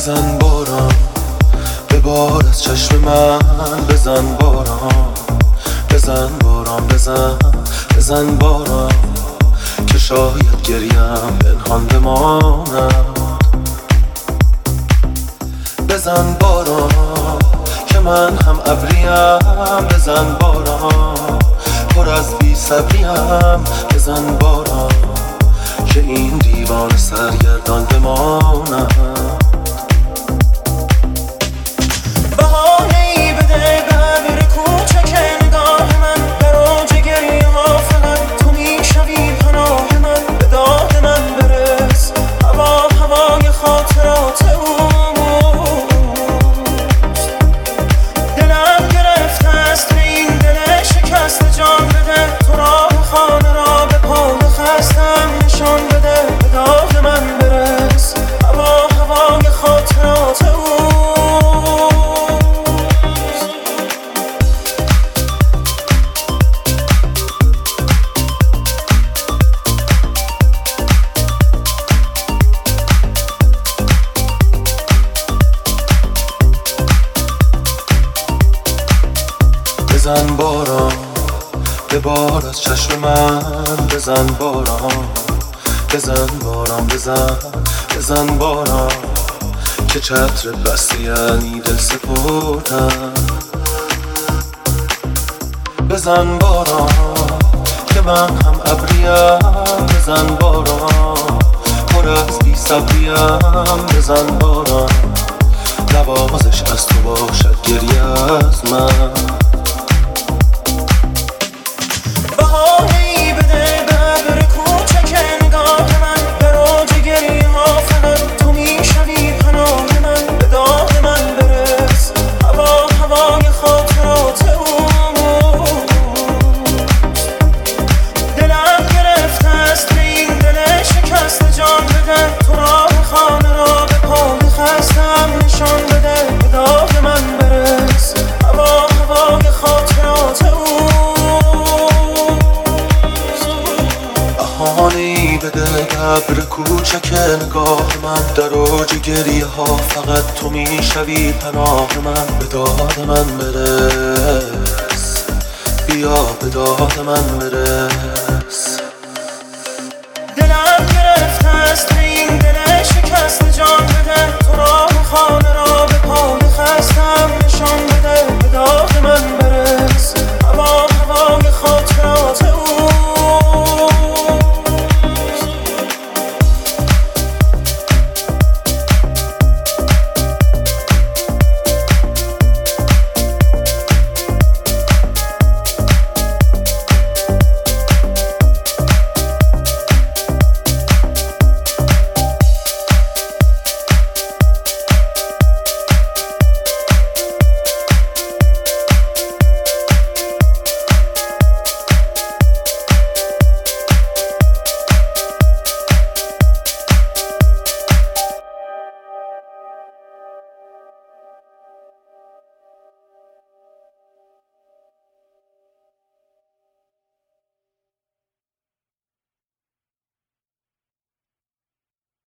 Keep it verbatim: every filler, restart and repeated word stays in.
بزن باران به بار از چشم من، بزن باران بزن باران بزن بزن باران که شاید گریم پنهان بماند. بزن باران که من هم ابریم، بزن باران پر از بی صبریم، بزن باران که این دیوان سرگردان بماند. بهانه‌ای بده به ابر کوچک نگاه من، در اوج گریه ها فقط تو میشوی پناه من. به داد من برس هوا هوای خاطرات اوست، دلم گرفته است به این دل شکست. جان بده تو راه خانه را به پای خستم نشان بده. به داد من برس هوا هوای خاطرات اوست. بزن باران به بار از چشم من، بزن باران بزن باران بزن بزن باران که چتر بسته یعنی دل سپردم. بزن باران که من هم ابریم، بزن باران پر از بی صبریم، بزن باران نوازش از تو باشد گریه از من. بهانه‌ای بده به ابر کوچک نگاه من، در اوج گریه ها فقط تو میشوی پناه من. به داد من برس هوا هوای خاطرات اوست، دلم گرفته است به این دل شکست. جان بده تو راه خانه را به پای خستم نشان بده. به داد من برس هوا هوای خاطرات اوست. بهانه‌ای بده ابر کوچک نگاه من، در اوج گریه ها فقط تو میشوی پناه من. به داد من برس بیا به داد من برس.